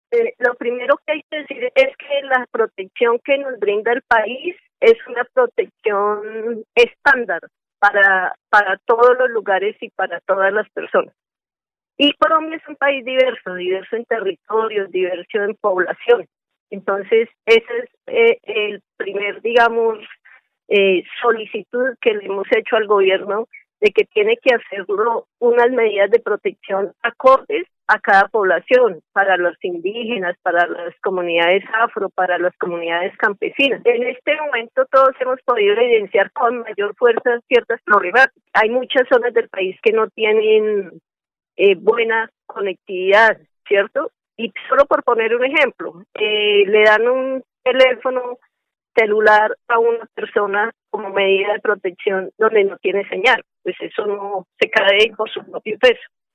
Lo primero que hay que decir es que la protección que nos brinda el país es una protección estándar para todos los lugares y para todas las personas. Y Colombia es un país diverso, diverso en territorios, diverso en población. Entonces, ese es el primer, digamos, solicitud que le hemos hecho al gobierno de que tiene que hacerlo unas medidas de protección acordes a cada población, para los indígenas, para las comunidades afro, para las comunidades campesinas. En este momento todos hemos podido evidenciar con mayor fuerza ciertas problemáticas. Hay muchas zonas del país que no tienen buena conectividad, ¿cierto? Y solo por poner un ejemplo, le dan un teléfono celular a una persona como medida de protección donde no tiene señal, pues eso no se cae por su propio peso.